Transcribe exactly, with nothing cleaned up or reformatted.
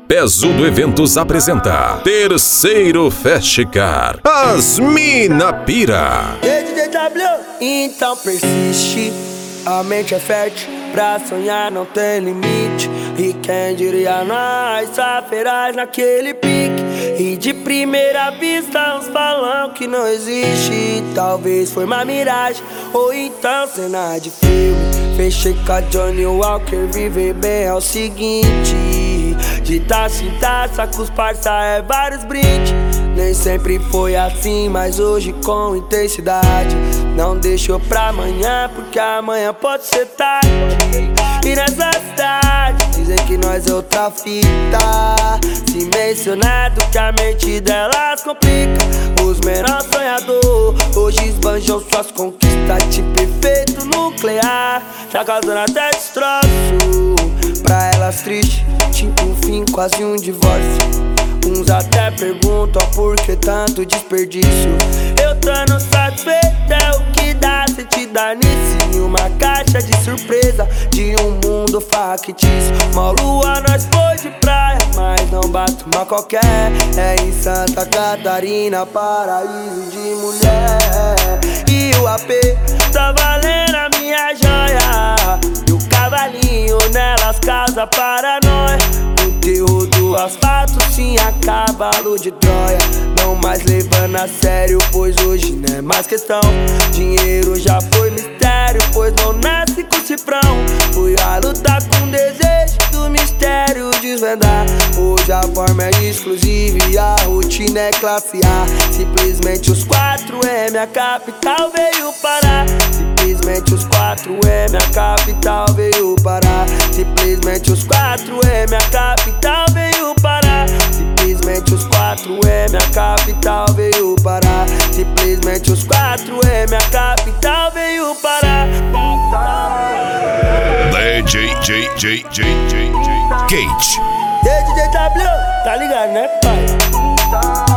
Pesudo Eventos apresenta Terceiro Festicar, As Mina Pira. D J W, então persiste. A mente é fértil, pra sonhar não tem limite. E quem diria nós, só feraz naquele pique. E de primeira vista uns falam que não existe. Talvez foi uma miragem, ou então cena de filme. Fechei com a Johnny Walker, viver bem é o seguinte: de taça em taça com os parça é vários brindes. Nem sempre foi assim, mas hoje com intensidade. Não deixou pra amanhã, porque amanhã pode ser tarde. E nessa cidade dizem que nós é outra fita. Se mencionado que a mente delas complica. Os menores sonhadores hoje esbanjam suas conquistas. Tipo efeito nuclear, tá causando até destroço. Pra elas triste, tipo um fim, quase um divórcio. Uns até perguntam por que tanto desperdício. Eu tô no satisfeito, é o que dá se te dar nisso. Em uma caixa de surpresa de um mundo factício. Mó lua nós foi de praia, mas não bate uma qualquer. É em Santa Catarina, paraíso de mulher. E o A P tá valendo a minha joia. E o cavalinho nelas causa paranoia. O terror do asfalto sim a cavalo de Troia. Não mais levando a sério, pois hoje não é mais questão. Dinheiro já foi mistério, pois não nasce com cifrão. Fui a lutar com desejo do mistério desvendar. Hoje a forma é exclusiva e a rotina é classe A. Simplesmente os quatro M, a capital veio parar. Simplesmente os quatro M, a capital veio parar. Simplesmente os quatro M, a capital veio parar. Simplesmente os quatro M, a capital veio parar. Simplesmente os quatro M, a capital veio parar. D J J J J J J Kate. D J W, tá ligado, né, pai?